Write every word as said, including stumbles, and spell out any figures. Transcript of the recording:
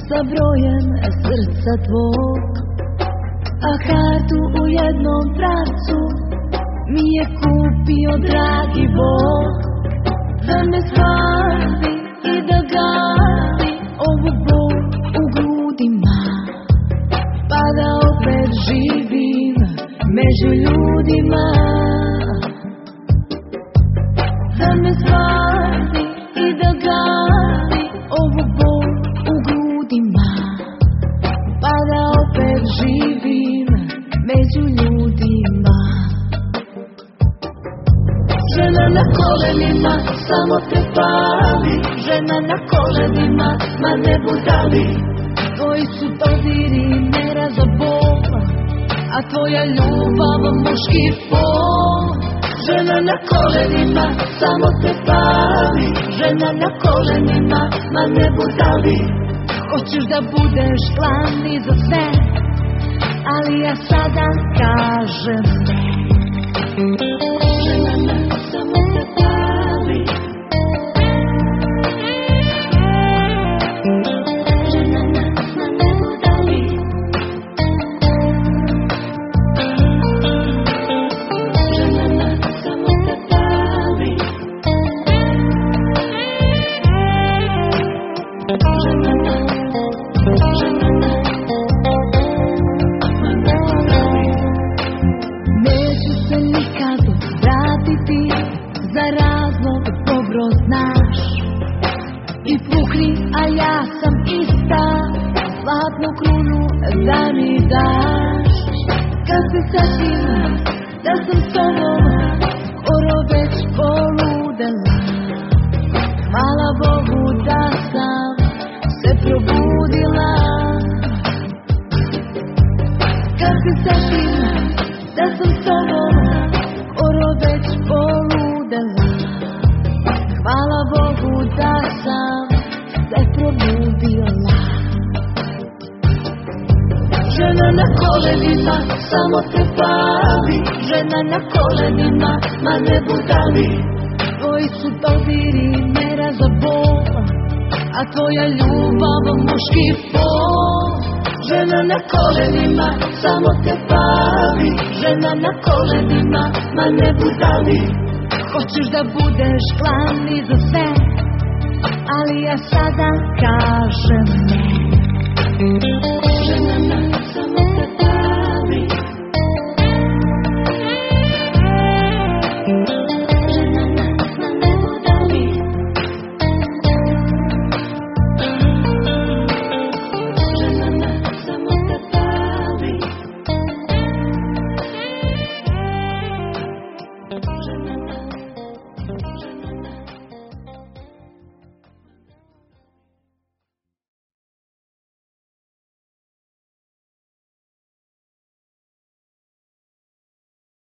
sa brojem srca tvog, a kartu u jednom pravcu mi je kupio dragi Bog. Da me spasi i da gasi ovu bol u grudima, pa da opet živim među ljudima. Da me spasi i da gasi ovu bol u grudima, pa da opet živim među ljudima. Žena na kolenima samo te pali, žena na kolenima, ma ne budali. Tvoji su dodiri mera za bol, a tvoja ljubav muški pol. Žena na kolenima samo te pali, žena na kolenima, ma ne budali. Hoćeš da budeš glavni za sve, ali ja sada kažem ne. Žena na samo te pali, žena na ma ne budali. Žena na samo te pali, žena na, žena na ma ne budali. Neću se nikad vratiti, za razlog dobro znaš. I pukni, a ja sam ista, zlatnu krunu da mi daš. Kad se setim da sam s tobom skoro već poludela, hvala Bogu da sam se probudila. Kad se setim da sam s tobom skoro već poludela, hvala Bogu da sam se probudila. Žena na kolenima samo te pali, žena na kolenima, ma ne budali. Tvoji su dodiri mera za bol, a tvoja ljubav muški pol. Žena na kolenima samo te pali, žena na kolenima, ma ne budali. Hoćeš da budeš glavni za sve, ali ja sada kažem ne.